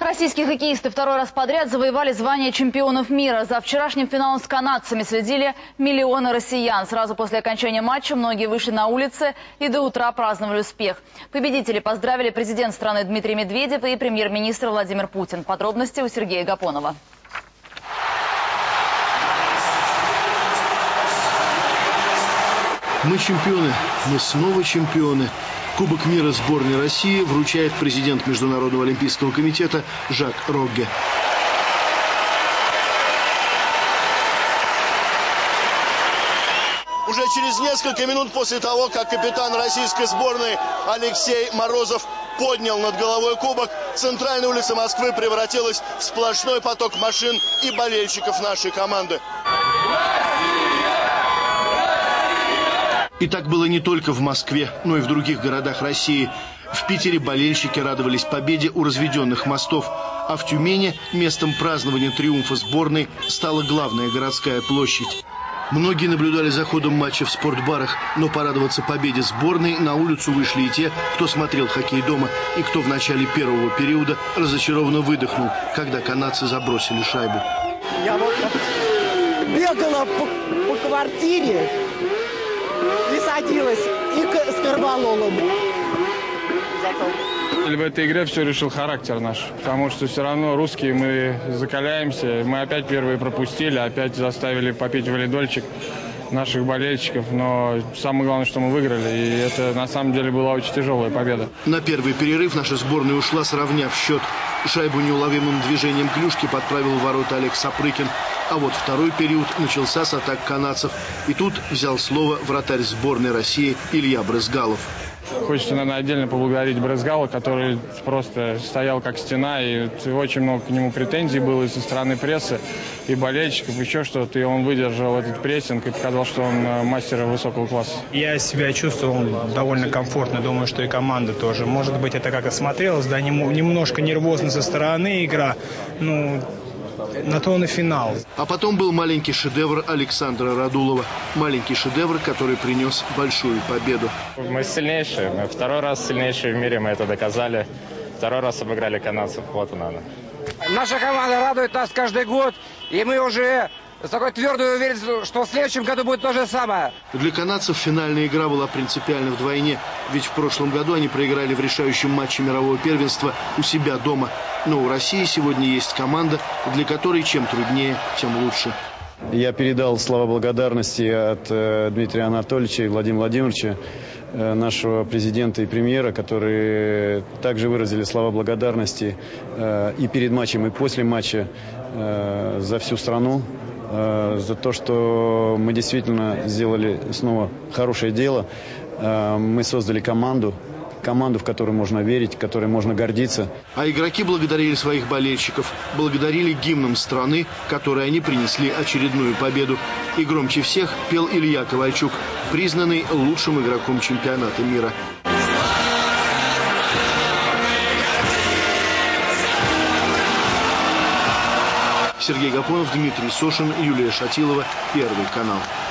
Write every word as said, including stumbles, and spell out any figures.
Российские хоккеисты второй раз подряд завоевали звание чемпионов мира. За вчерашним финалом с канадцами следили миллионы россиян. Сразу после окончания матча многие вышли на улицы и до утра праздновали успех. Победителей поздравили президент страны Дмитрий Медведев и премьер-министр Владимир Путин. Подробности у Сергея Гапонова. Мы чемпионы, мы снова чемпионы. Кубок мира сборной России вручает президент Международного олимпийского комитета Жак Рогге. Уже через несколько минут после того, как капитан российской сборной Алексей Морозов поднял над головой кубок, центральная улица Москвы превратилась в сплошной поток машин и болельщиков нашей команды. И так было не только в Москве, но и в других городах России. В Питере болельщики радовались победе у разведенных мостов, а в Тюмени местом празднования триумфа сборной стала главная городская площадь. Многие наблюдали за ходом матча в спортбарах, но порадоваться победе сборной на улицу вышли и те, кто смотрел хоккей дома, и кто в начале первого периода разочарованно выдохнул, когда канадцы забросили шайбу. Я вот бегала по, по квартире и садилась, и к, с корвалолом. В этой игре все решил характер наш, потому что все равно русские мы закаляемся. Мы опять первые пропустили, опять заставили попить валидольчик наших болельщиков, но самое главное, что мы выиграли, и это на самом деле была очень тяжелая победа. На первый перерыв наша сборная ушла, сравняв счет. Шайбу неуловимым движением клюшки подправил в ворота Олег Сапрыкин. А вот второй период начался с атак канадцев. И тут взял слово вратарь сборной России Илья Брызгалов. Хочется, наверное, отдельно поблагодарить Брызгала, который просто стоял как стена, и очень много к нему претензий было и со стороны прессы, и болельщиков, еще что-то, и он выдержал этот прессинг и показал, что он мастер высокого класса. Я себя чувствовал довольно комфортно, думаю, что и команда тоже. Может быть, это как-то смотрелось, да, немножко нервозно со стороны игра, ну... На то он и финал. А потом был маленький шедевр Александра Радулова. Маленький шедевр, который принес большую победу. Мы сильнейшие. Мы второй раз сильнейшие в мире, мы это доказали. Второй раз обыграли канадцев. Вот она. Наша команда радует нас каждый год. И мы уже с такой твердой уверенностью, что в следующем году будет то же самое. Для канадцев финальная игра была принципиальна вдвойне. Ведь в прошлом году они проиграли в решающем матче мирового первенства у себя дома. Но у России сегодня есть команда, для которой чем труднее, тем лучше. Я передал слова благодарности от э, Дмитрия Анатольевича и Владимира Владимировича, э, нашего президента и премьера, которые также выразили слова благодарности э, и перед матчем, и после матча э, за всю страну, э, за то, что мы действительно сделали снова хорошее дело. Э, мы создали команду. Команду, в которую можно верить, которой можно гордиться. А игроки благодарили своих болельщиков, благодарили гимном страны, которой они принесли очередную победу. И громче всех пел Илья Ковальчук, признанный лучшим игроком чемпионата мира. Сергей Гапонов, Дмитрий Сошин, Юлия Шатилова, Первый канал.